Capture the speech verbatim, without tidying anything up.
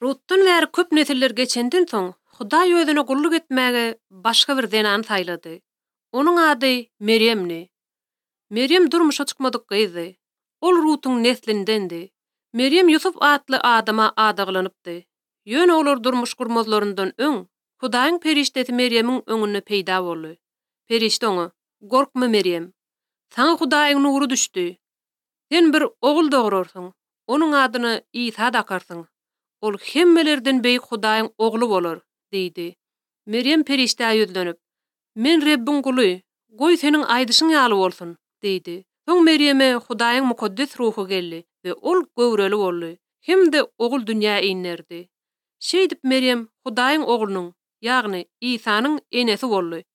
Rutdan bäri köp nesiller geçenden soň Hudaý özüne gulluk etmäge başga bir zenan saýlady. Onuň ady Meryemni. Meryem durmuşa çykmadyk gyzy. Ol Rutun neslindendi. Meryem Yusuf atly adama adaglanypdy. Ýöne olar durmuş gurmazlaryndan öň Hudaýyň perişdesi Meryemiň öňüne peýda boldy. Perişde oňa: "Gorkma Meryem. Saňa Hudaýyň nuru düşdi. Sen bir ogul dogurarsyň. Onuň adyny İsa dakarsyň. Ol hemmelerden beýik Hudaýyň ogly bolar" diýdi. Meryem perişde ýüzlenip: "Men Rebbin guly, goý seniň aýdyşyň ýaly bolsun" diýdi. Soň Meryeme Hudaýyň mukaddes ruhy geldi we ol göwreli boldy. Hem de ogul dünýä inlerdi. Şeýdip Meryem Hudaýyň oglunyň, ýagny İsanyň enesi boldy.